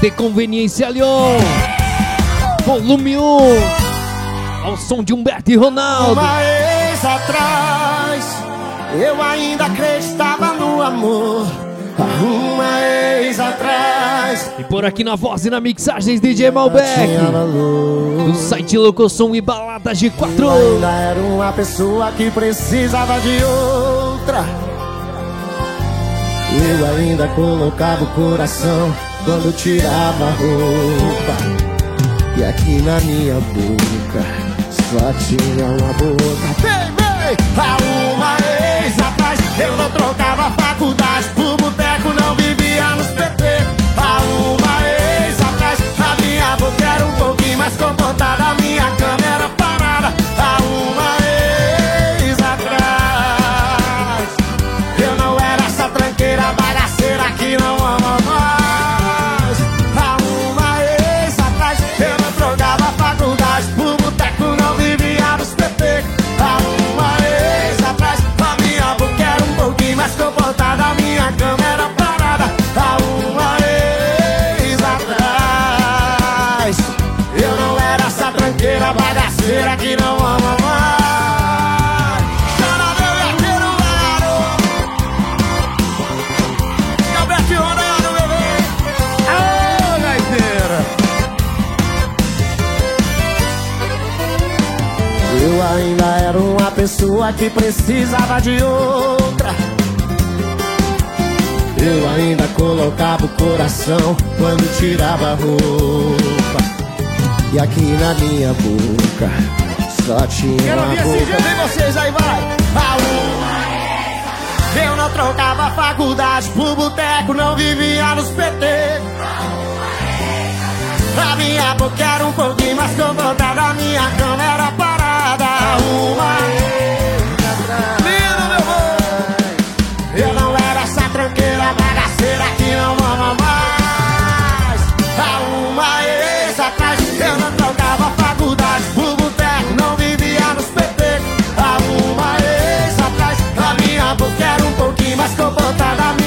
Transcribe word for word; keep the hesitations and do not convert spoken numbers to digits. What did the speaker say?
de Conveniência Lyon. Volume um. Ao som de Humberto e Ronaldo. Uma vez atrás, eu ainda acreditava no amor. Uma vez atrás. E por aqui na voz e na mixagens D J Malbec, do site Locosom e Baladas G quatro. Eu ainda era uma pessoa que precisava de outra. Eu ainda colocava o coração quando tirava a roupa. E aqui na minha boca só tinha uma boca. Bem, bem, há uma vez atrás eu não trocava faculdade por boteco, não vivia nos P T. Há uma vez atrás a minha boca era um pouquinho mais comportada, a minha cama era parada. Há uma vez atrás eu não era essa tranqueira bagaceira que não ama mais. Há uma vez atrás eu não trocava faculdade por boteco, não vivia nos P T. Há uma vez atrás a minha boca era um pouquinho mais comportada, a minha cama era parada. Há uma vez atrás eu não era essa tranqueira bagaceira que não ama mais. Chora meu gateiro, garoto. Alberto e Ronaldo, bebê. Ô, gaiteira. Eu ainda era uma pessoa que precisava de outra. Eu ainda colocava o coração quando tirava a roupa. E aqui na minha boca só tinha Quero uma ouvir boca. esse jeito em vocês aí, vai. A uma eu não trocava faculdade por boteco, não vivia nos P T. A minha boca era um pouquinho mais comportada, a minha cama era parada. Uma lindo, meu boi. Eu não era essa tranqueira bagaceira que não ama mais. Há uma vez atrás eu não trocava faculdade por boteco, não vivia nos P T. Há uma vez atrás a minha boca era um pouquinho mais comportada, a minha